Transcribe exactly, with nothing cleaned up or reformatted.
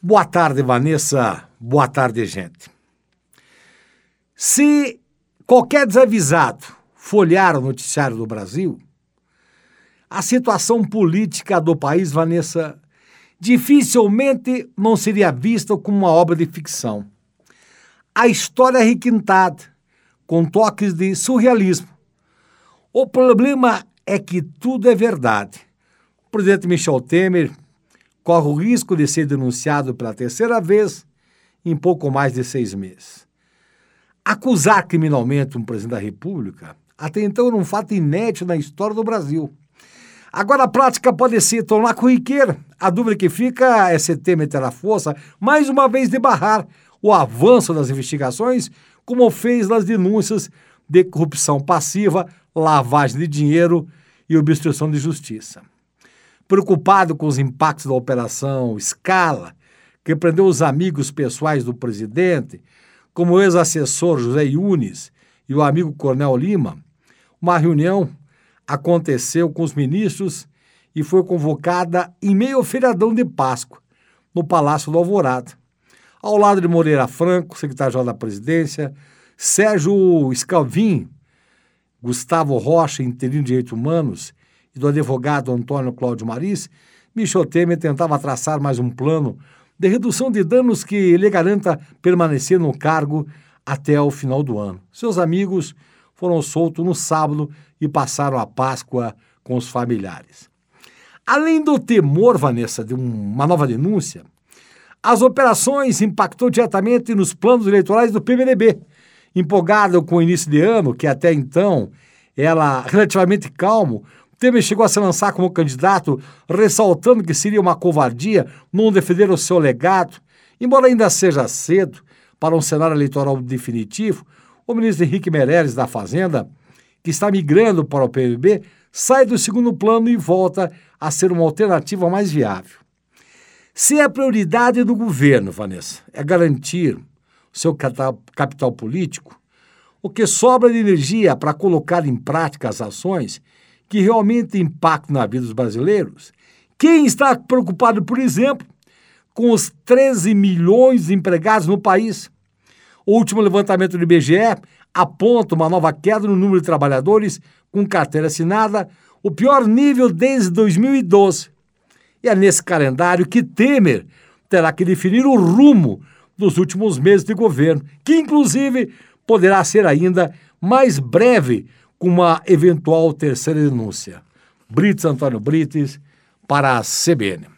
Boa tarde, Vanessa. Boa tarde, gente. Se qualquer desavisado folhear o noticiário do Brasil, a situação política do país, Vanessa, dificilmente não seria vista como uma obra de ficção. A história é requintada, com toques de surrealismo. O problema é que tudo é verdade. O presidente Michel Temer corre o risco de ser denunciado pela terceira vez em pouco mais de seis meses. Acusar criminalmente um presidente da República, até então, era um fato inédito na história do Brasil. Agora a prática pode se tornar corriqueira. A dúvida que fica é se Temer terá força, mais uma vez, de barrar o avanço das investigações, como fez nas denúncias de corrupção passiva, lavagem de dinheiro e obstrução de justiça. Preocupado com os impactos da Operação Scala, que prendeu os amigos pessoais do presidente, como o ex-assessor José Yunes e o amigo Coronel Lima, uma reunião aconteceu com os ministros e foi convocada em meio ao feriadão de Páscoa, no Palácio do Alvorada. Ao lado de Moreira Franco, secretário-geral da Presidência, Sérgio Scalvin, Gustavo Rocha, interino de Direitos Humanos, e do advogado Antônio Cláudio Maris, Michel Temer tentava traçar mais um plano de redução de danos que lhe garanta permanecer no cargo até o final do ano. Seus amigos foram soltos no sábado e passaram a Páscoa com os familiares. Além do temor, Vanessa, de uma nova denúncia, as operações impactou diretamente nos planos eleitorais do P M D B, empolgado com o início de ano, que até então era relativamente calmo. Temer chegou a se lançar como candidato, ressaltando que seria uma covardia não defender o seu legado. Embora ainda seja cedo para um cenário eleitoral definitivo, o ministro Henrique Meirelles da Fazenda, que está migrando para o P M B, sai do segundo plano e volta a ser uma alternativa mais viável. Se a prioridade do governo, Vanessa, é garantir o seu capital político, o que sobra de energia para colocar em prática as ações que realmente impactam na vida dos brasileiros, quem está preocupado, por exemplo, com os treze milhões de empregados no país? O último levantamento do I B G E aponta uma nova queda no número de trabalhadores com carteira assinada, o pior nível desde dois mil e doze. E é nesse calendário que Temer terá que definir o rumo dos últimos meses de governo, que inclusive poderá ser ainda mais breve com uma eventual terceira denúncia. Brites Antônio Brites, para a C B N.